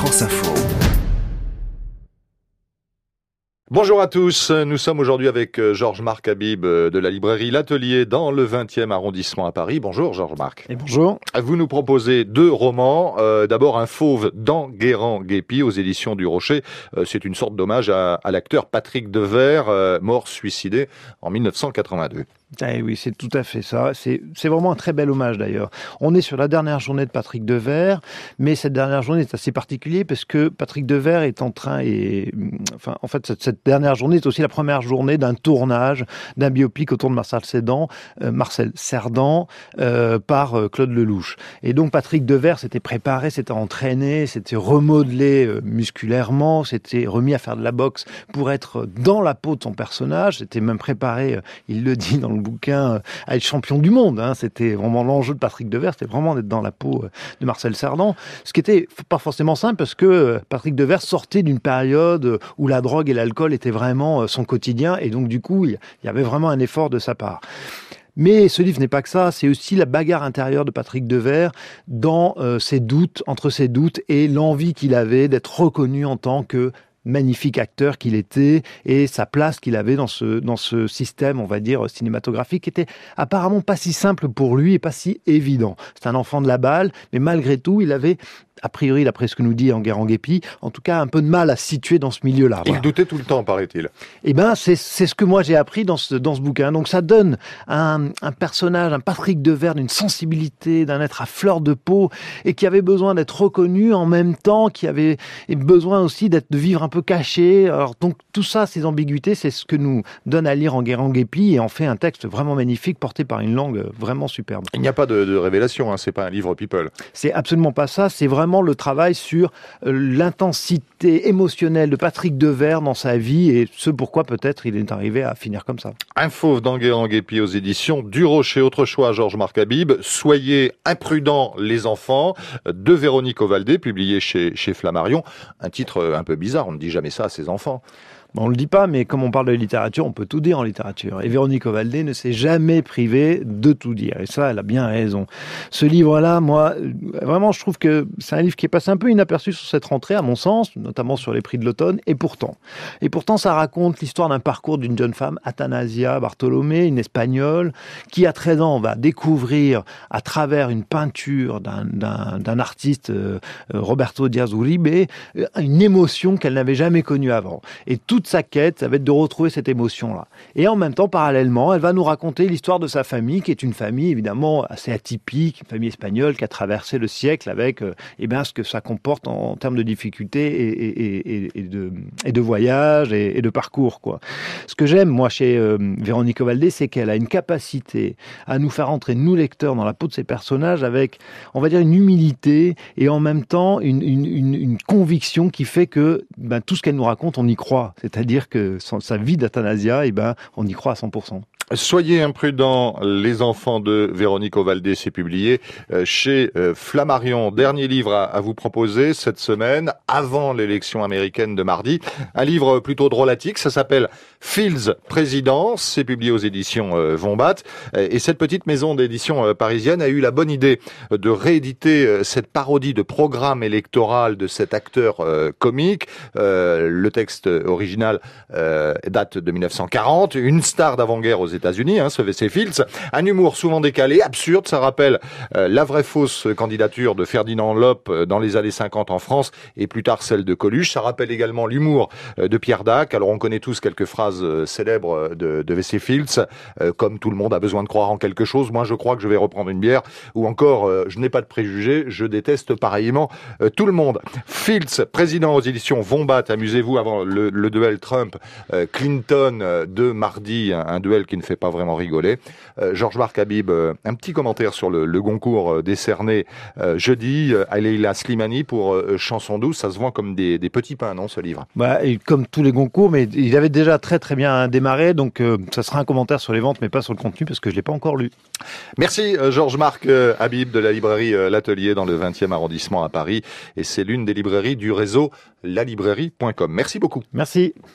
France Info. Bonjour à tous, nous sommes aujourd'hui avec Georges-Marc Habib de la librairie L'Atelier dans le 20e arrondissement à Paris. Bonjour Georges-Marc. Et bonjour. Vous nous proposez deux romans. D'abord Un fauve d'Enguerrand-Guépy aux éditions du Rocher. C'est une sorte d'hommage à l'acteur Patrick Devers, mort suicidé en 1982. Eh oui, c'est tout à fait ça. C'est vraiment un très bel hommage d'ailleurs. On est sur la dernière journée de Patrick Devers, mais cette dernière journée est assez particulière parce que Patrick Devers est en train en fait, cette dernière journée est aussi la première journée d'un tournage d'un biopic autour de Marcel Cerdan, par Claude Lelouch. Et donc Patrick Devers s'était préparé, s'était entraîné, s'était remodelé musculairement, s'était remis à faire de la boxe pour être dans la peau de son personnage, s'était même préparé, il le dit dans le bouquin, à être champion du monde. C'était vraiment l'enjeu de Patrick Devers, c'était vraiment d'être dans la peau de Marcel Cerdan. Ce qui était pas forcément simple parce que Patrick Devers sortait d'une période où la drogue et l'alcool étaient vraiment son quotidien et donc du coup, il y avait vraiment un effort de sa part. Mais ce livre n'est pas que ça, c'est aussi la bagarre intérieure de Patrick Devers dans ses doutes, entre ses doutes et l'envie qu'il avait d'être reconnu en tant que magnifique acteur qu'il était et sa place qu'il avait dans ce système, on va dire, cinématographique qui était apparemment pas si simple pour lui et pas si évident. C'est un enfant de la balle, mais malgré tout, il avait, a priori, d'après ce que nous dit Enguerrand-Guépy, en tout cas un peu de mal à se situer dans ce milieu-là. Il doutait tout le temps, paraît-il. Eh ben, c'est ce que moi j'ai appris dans ce bouquin. Donc ça donne un personnage, un Patrick Devers d'une sensibilité, d'un être à fleur de peau et qui avait besoin d'être reconnu en même temps, qui avait besoin aussi de vivre un peu caché. Alors donc tout ça, ces ambiguïtés, c'est ce que nous donne à lire Enguerrand-Guépy et en fait un texte vraiment magnifique porté par une langue vraiment superbe. Il n'y a pas de révélation, c'est pas un livre people. C'est absolument pas ça, c'est vraiment le travail sur l'intensité émotionnelle de Patrick Devers dans sa vie et ce pourquoi peut-être il est arrivé à finir comme ça. Un fauve d'Enguerrand-Guépy aux éditions du Rocher. Autre choix, Georges-Marc Habib, Soyez imprudents les enfants, de Véronique Ovaldé, publié chez Flammarion. Un titre un peu bizarre, on ne dit jamais ça à ses enfants. On le dit pas, mais comme on parle de littérature, on peut tout dire en littérature. Et Véronique Ovaldé ne s'est jamais privée de tout dire. Et ça, elle a bien raison. Ce livre-là, moi, vraiment, je trouve que c'est un livre qui est passé un peu inaperçu sur cette rentrée, à mon sens, notamment sur les prix de l'automne. Et pourtant, ça raconte l'histoire d'un parcours d'une jeune femme, Athanasia Bartolomé, une Espagnole, qui à 13 ans va découvrir, à travers une peinture d'un artiste, Roberto Diaz-Uribe, une émotion qu'elle n'avait jamais connue avant. Et toute sa quête, ça va être de retrouver cette émotion-là. Et en même temps, parallèlement, elle va nous raconter l'histoire de sa famille, qui est une famille évidemment assez atypique, une famille espagnole qui a traversé le siècle avec ce que ça comporte en termes de difficultés et de voyages et de parcours, quoi. Ce que j'aime, moi, chez Véronique Ovaldé, c'est qu'elle a une capacité à nous faire entrer, nous lecteurs, dans la peau de ses personnages avec, on va dire, une humilité et en même temps une conviction qui fait que tout ce qu'elle nous raconte, on y croit. C'est-à-dire que sa vie d'Athanasia, on y croit à 100%. Soyez imprudents, les enfants de Véronique Ovaldé, c'est publié chez Flammarion. Dernier livre à vous proposer cette semaine, avant l'élection américaine de mardi. Un livre plutôt drôlatique, ça s'appelle Fields Président, c'est publié aux éditions Vombat. Et cette petite maison d'édition parisienne a eu la bonne idée de rééditer cette parodie de programme électoral de cet acteur comique. Le texte original date de 1940, une star d'avant-guerre aux États-Unis, ce V.C. Fields. Un humour souvent décalé, absurde, ça rappelle la vraie fausse candidature de Ferdinand Loppe dans les années 50 en France et plus tard celle de Coluche. Ça rappelle également l'humour de Pierre Dac. Alors on connaît tous quelques phrases célèbres de V.C. Fields, comme tout le monde a besoin de croire en quelque chose. Moi je crois que je vais reprendre une bière, ou encore je n'ai pas de préjugés, je déteste pareillement tout le monde. Fields, président aux éditions Vombat. Amusez-vous avant le duel Trump-Clinton de mardi, un duel qui ne fait pas vraiment rigoler. Georges-Marc Habib, un petit commentaire sur le Goncourt décerné jeudi à Leila Slimani pour Chanson douce. Ça se vend comme des petits pains, non, ce livre? Et comme tous les Goncourt, mais il avait déjà très très bien démarré, donc ça sera un commentaire sur les ventes, mais pas sur le contenu, parce que je l'ai pas encore lu. Merci Georges-Marc Habib de la librairie L'Atelier dans le 20e arrondissement à Paris. Et c'est l'une des librairies du réseau lalibrairie.com. Merci beaucoup. Merci.